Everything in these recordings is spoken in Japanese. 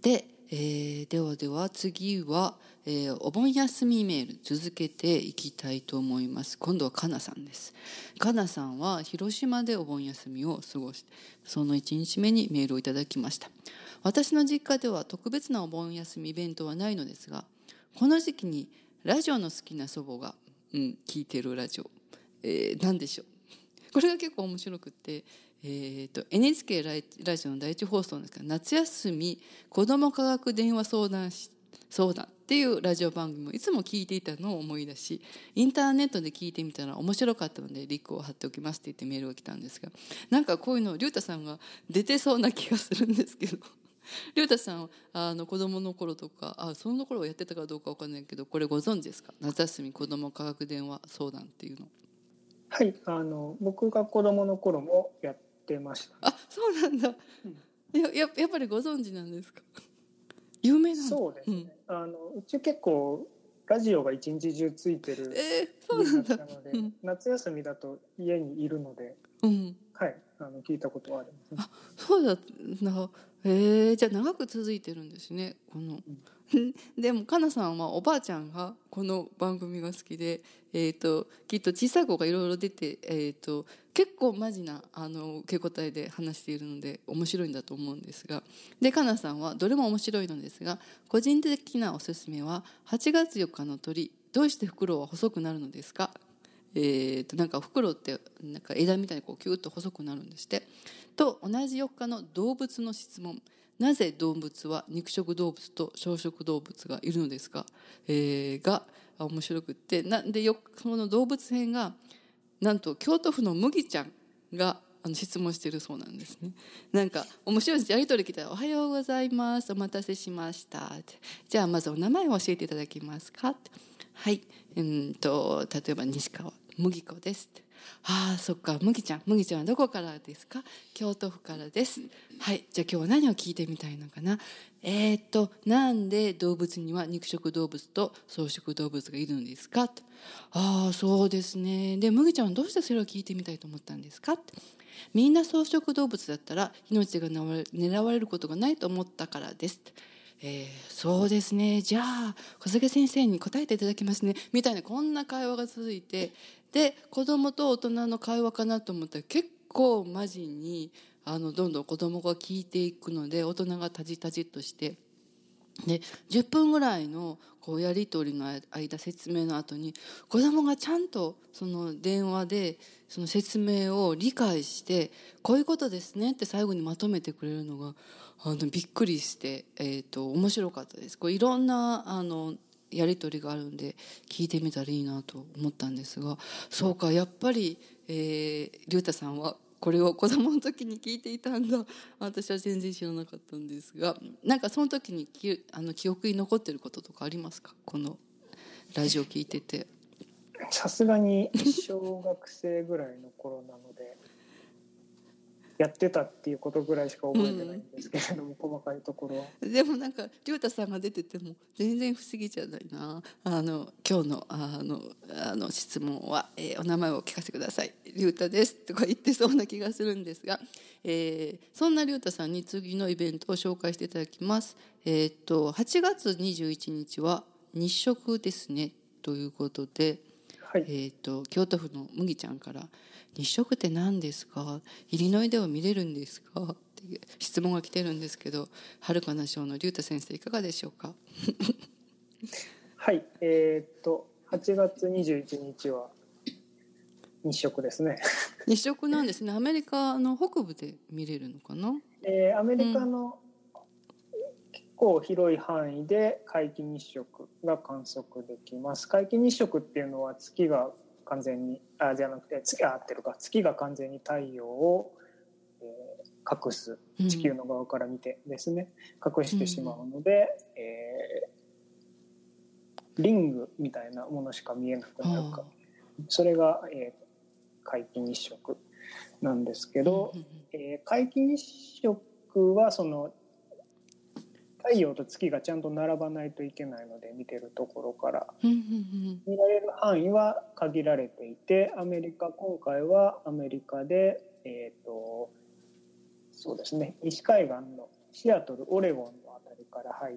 で、ではでは次は、お盆休みメール続けていきたいと思います。今度はかなさんです。かなさんは広島でお盆休みを過ごして、その1日目にメールをいただきました。私の実家では特別なお盆休みイベントはないのですが、この時期にラジオの好きな祖母が、聞いてるラジオ、何でしょう。これが結構面白くって、NHK ラジオの第一放送なんですが、夏休み子ども科学電話相談っていうラジオ番組をいつも聞いていたのを思い出し、インターネットで聞いてみたら面白かったのでリンクを貼っておきますって言ってメールが来たんですが、なんかこういうの龍太さんが出てそうな気がするんですけど、龍太さん子供の頃とか、その頃はやってたかどうかわかんないけど、これご存知ですか？夏休み子ども科学電話相談っていうの。 はい、僕が子供の頃もやってました、 ね。そうなんだ。やっぱりご存知なんですか？有名なんだ。 そうですね、うち結構ラジオが一日中ついてる家だったので、夏休みだと家にいるので、はい、聞いたことはあります、 そうだな。じゃあ長く続いてるんですね、この。でもかなさんはおばあちゃんがこの番組が好きで、きっと小さい子がいろいろ出て、結構マジな受け答えで話しているので面白いんだと思うんですが、でかなさんはどれも面白いのですが、個人的なおすすめは8月4日の鳥、どうしてフクロウは細くなるのですか？なんかフクロウってなんか枝みたいにこうキュッと細くなるんですって。と同じ4日の動物の質問、なぜ動物は肉食動物と草食動物がいるのですか、が面白くって、なんでその動物編がなんと京都府の麦ちゃんが質問しているそうなんですね。なんか面白いです。やり取り来たら「おはようございます、お待たせしました」って、じゃあまずお名前を教えていただけますかって、はい、例えば西川麦子ですって、そっか、麦ちゃんはどこからですか？京都府からです。はい、じゃあ今日は何を聞いてみたいのかな。なんで動物には肉食動物と草食動物がいるんですか？そうですね。で、麦ちゃんはどうしてそれを聞いてみたいと思ったんですか？みんな草食動物だったら命が狙われることがないと思ったからです。そうですね。じゃあ小菅先生に答えていただきますね。みたいな、こんな会話が続いて、で子供と大人の会話かなと思ったら結構マジにどんどん子供が聞いていくので、大人がタジタジっとして、で10分ぐらいのこうやり取りの間、説明の後に子供がちゃんとその電話でその説明を理解して、こういうことですねって最後にまとめてくれるのがびっくりして、面白かったです。こういろんなやり取りがあるんで聞いてみたらいいなと思ったんですが、そうか、やっぱり龍太さんはこれを子供の時に聞いていたんだ。私は全然知らなかったんですが、なんかその時に記憶に残ってることとかありますか？このラジオ聞いてて。 さすがに小学生ぐらいの頃なのでやってたっていうことぐらいしか覚えてないんですけれども、細かいところは。 でもなんか龍太さんが出てても全然不思議じゃないな。今日の質問は、お名前をお聞かせください、龍太ですとか言ってそうな気がするんですが、そんな龍太さんに次のイベントを紹介していただきます。8月21日は日食ですねということで、 はい、 京都府の麦ちゃんから「日食って何ですか？イリノイでは見れるんですか？」っていう質問が来てるんですけど、はるかな賞の龍太先生いかがでしょうか？ はい、8月21日は日食ですね。 日食なんですね。アメリカの北部で見れるのかな？ アメリカの結構広い範囲で皆既日食が観測できます。皆既日食っていうのは月が完全にじゃなくて月が完全に太陽を、隠す、地球の側から見てですね、隠してしまうので、リングみたいなものしか見えなくなるか、それが、皆既日食なんですけど、皆既日食はその太陽と月がちゃんと並ばないといけないので、見てるところから見られる範囲は限られていて、今回はアメリカで、そうですね、西海岸のシアトルオレゴンのあたりから入って、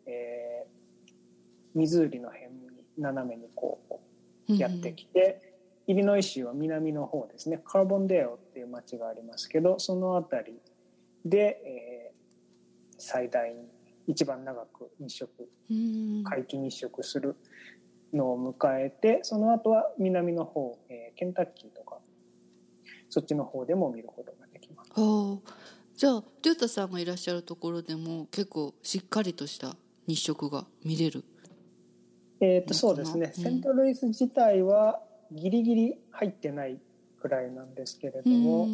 ミズーリの辺に斜めにこうやってきて、イリノイ州は南の方ですね、カーボンデーオっていう町がありますけど、その辺りで、最大に一番長く日食、皆既日食するのを迎えて、その後は南の方、ケンタッキーとかそっちの方でも見ることができます。 じゃあリュウタさんがいらっしゃるところでも結構しっかりとした日食が見れる？ そうですね、セントルイス自体はギリギリ入ってないくらいなんですけれども、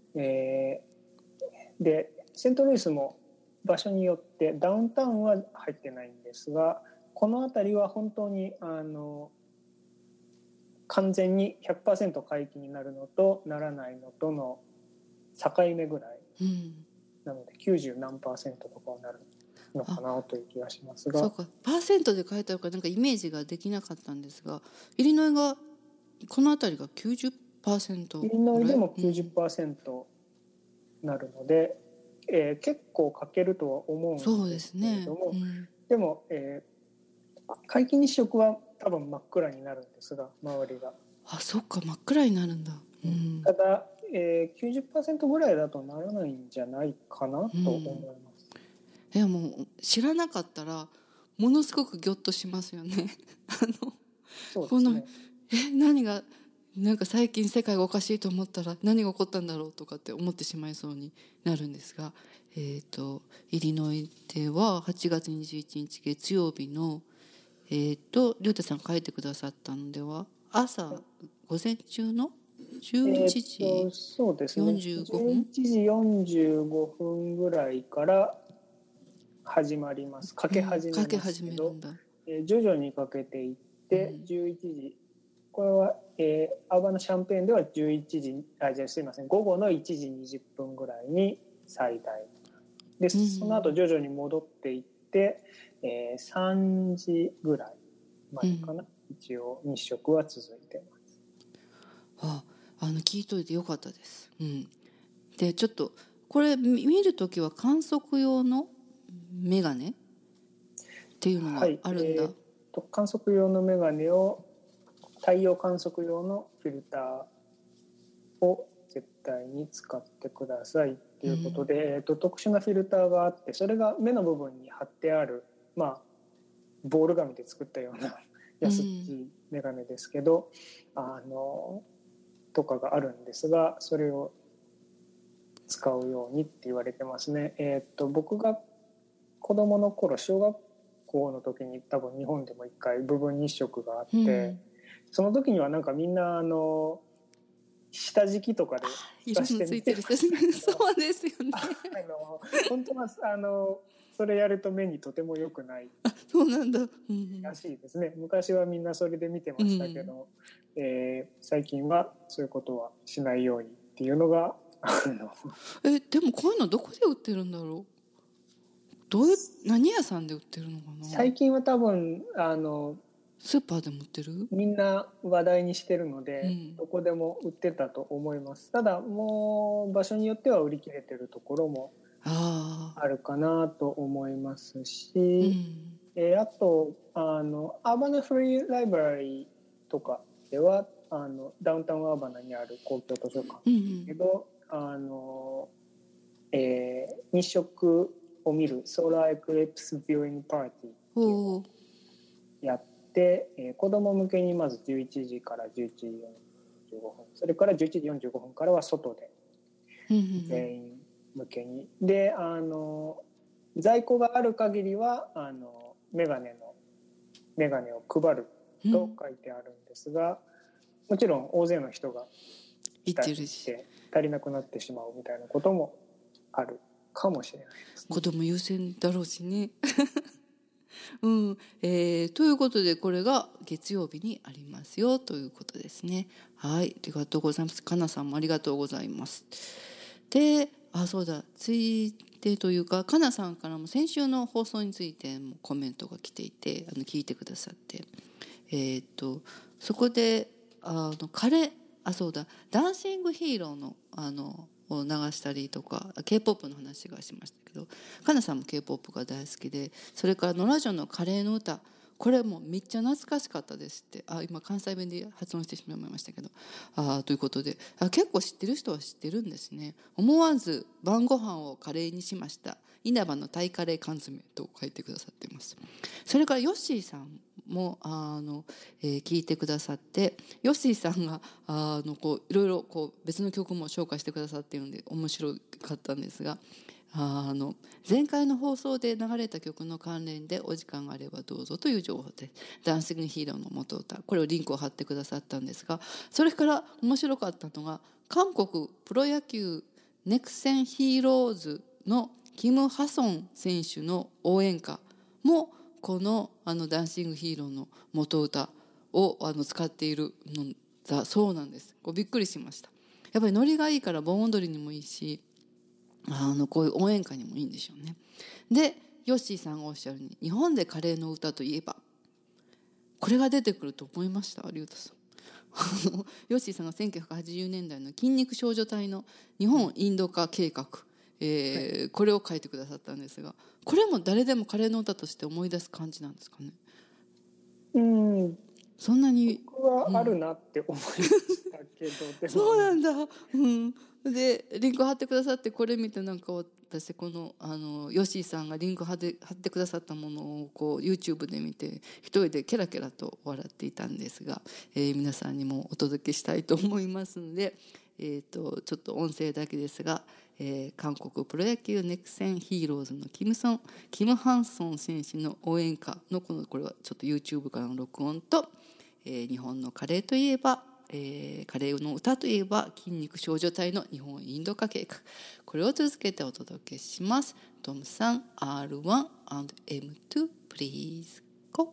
でセントルイスも場所によってダウンタウンは入ってないんですが、この辺りは本当に完全に 100% 皆既になるのとならないのとの境目ぐらい、なので90何%とかになるのかなという気がしますが。 そうか、パーセントで書いてあるからなんかイメージができなかったんですが、イリノイがこの辺りが 90%、 イリノイでも 90% なるので、結構欠けるとは思うんですけれども、でも、皆既日食は多分真っ暗になるんですが、周りが。 そっか、真っ暗になるんだ。 ただ、90% ぐらいだとならないんじゃないかなと思います。 もう知らなかったらものすごくギョッとしますよね。 そうですね。 何がなんか最近世界がおかしいと思ったら何が起こったんだろうとかって思ってしまいそうになるんですが、イリノイでは8月21日月曜日のりょうたさん書いてくださったのでは朝午前中の11時そうですね、 45分、 11時45分ぐらいから始まります。かけ始めますけど、徐々にかけていって11時、これは、アーバナシャンペーンでは11時すいません、午後の1時20分ぐらいに最大で、その後徐々に戻っていって、3時ぐらいまでかな、一応日食は続いてます。 聞いといてよかったです。でちょっとこれ見るときは観測用のメガネっていうのがあるんだ。 観測用のメガネを太陽観測用のフィルターを絶対に使ってくださいということで、特殊なフィルターがあって、それが目の部分に貼ってある、ボール紙で作ったような安っちいメガネですけど、とかがあるんですが、それを使うようにって言われてますね。僕が子供の頃、小学校の時に多分日本でも一回部分日食があって、その時にはなんかみんな下敷きとかで色のついてる人そうですよね。 本当はそれやると目にとても良くないそうなんだ、 らしいですね。昔はみんなそれで見てましたけど、最近はそういうことはしないようにっていうのがでもこういうのどこで売ってるんだろう。何屋さんで売ってるのかな。 最近は多分スーパーでも売ってる？ みんな話題にしてるので、どこでも売ってたと思います。ただもう場所によっては売り切れてるところもあるかなと思いますし、あとアーバナフリーライブラリーとかではダウンタウンアーバナにある公共図書館ですけど、日食を見るソーラーエクリプスビューイングパーティーっていうのをやって、子ども向けにまず11時から11時45分、それから11時45分からは外で全員向けに、で在庫がある限りはメガネを配ると書いてあるんですが、もちろん大勢の人が来て足りなくなってしまうみたいなこともあるかもしれないですね。 子供優先だろうしね。ということでこれが月曜日にありますよということですね。はい、ありがとうございます。かなさんもありがとうございます。で、そうだ、ついてというかかなさんからも先週の放送についてもコメントが来ていて、聞いてくださって、そこでそうだ、ダンシングヒーローの流したりとか K-POP の話がしましたけど、かなさんも K-POP が大好きで、それからノラジョのカレーの歌、これもめっちゃ懐かしかったですって、今関西弁で発音してしまいましたけど、ということで結構知ってる人は知ってるんですね。思わず晩ご飯をカレーにしました、稲葉のタイカレー缶詰と書いてくださっています。それからヨッシーさんも聞いてくださって、ヨッシーさんがこういろいろこう別の曲も紹介してくださっているので面白かったんですが、前回の放送で流れた曲の関連でお時間があればどうぞという情報で、ダンシングヒーローの元歌、これをリンクを貼ってくださったんですが、それから面白かったのが韓国プロ野球ネクセンヒーローズのキム・ハソン選手の応援歌もこのダンシングヒーローの元歌を使っているのだそうなんです。びっくりしました。やっぱりノリがいいから盆踊りにもいいし、こういう応援歌にもいいんでしょうね。でヨッシーさんがおっしゃるに、日本でカレーの歌といえばこれが出てくると思いました。有田さんヨッシーさんが1980年代の筋肉少女隊の日本インド化計画、これを書いてくださったんですが、これも誰でもカレーの歌として思い出す感じなんですかね。そんなに僕はあるなって思いましたけど、 そうなんだ、でリンク貼ってくださって、これ見てなんか私このヨッシーさんがリンク貼ってくださったものをこう YouTube で見て一人でケラケラと笑っていたんですが、皆さんにもお届けしたいと思いますので、ちょっと音声だけですが、韓国プロ野球ネクセンヒーローズのキム・ハンソン選手の応援歌のこれはちょっと YouTube からの録音と、日本のカレーといえば、カレーの歌といえば筋肉少女隊の日本インド化計画、これを続けてお届けします。トムさん R1&M2 please go。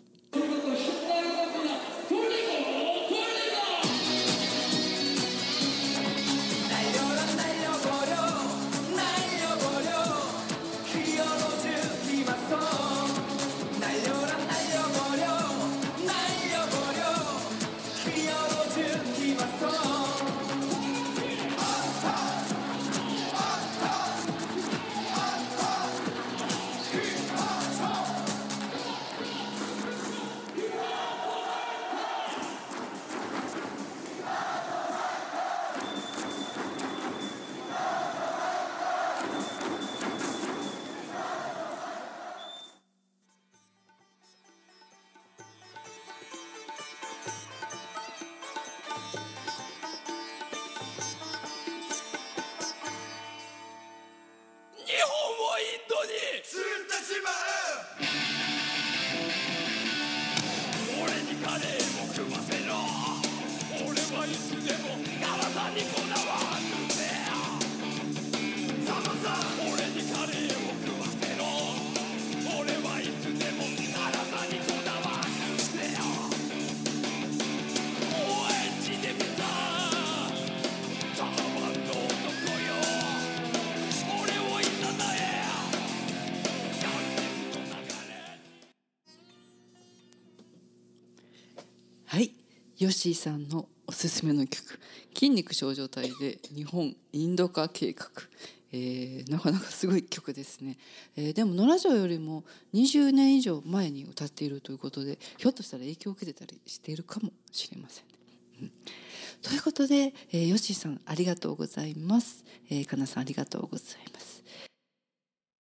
はい、ヨッシーさんのおすすめの曲、筋肉少女隊で日本インド化計画、なかなかすごい曲ですね。でもノラジオよりも20年以上前に歌っているということで、ひょっとしたら影響を受けてたりしているかもしれません、ということで、ヨッシーさんありがとうございます。かなさんありがとうございます。